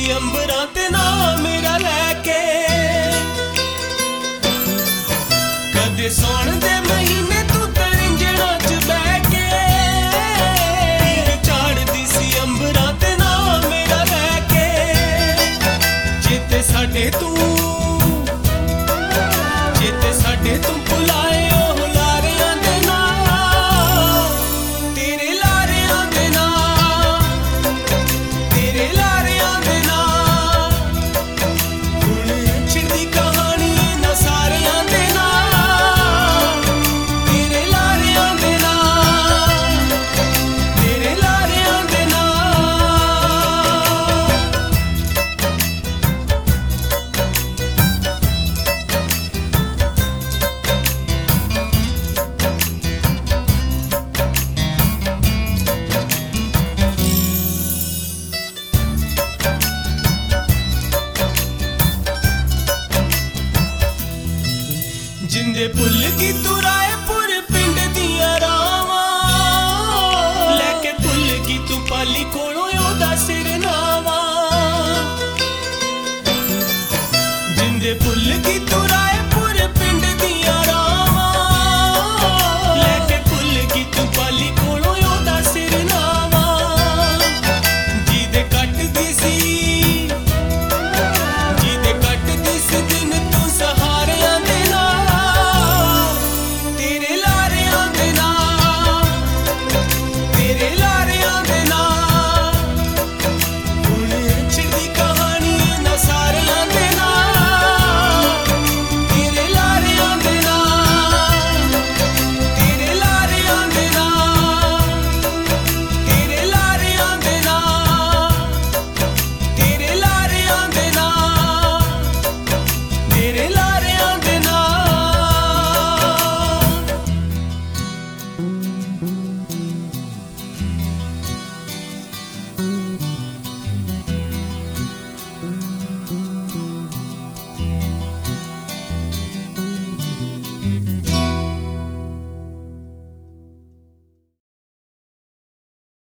अंबरां ते नाम मेरा लैके। कदे सौण दे महीने तू तरिंजणा च बह के तीर झाड़दी सी अंबरां ते नाम मेरा लैके। चेते साडे तू भुलाए ओह लारियां दे नाम, तेरे लारियां दे नाम, तेरे लारियां दे नाम। हुण छिड़दी कहानी ना सारियां दे नाम, तेरे लारियां दे नाम, तेरे लारियां दे नाम। जिंदे भुल की तू रायपुर पिंड दियां रावां, लैके भुल की तू पाली कोलों ओहदा सिरनावा। जिंदे भुल की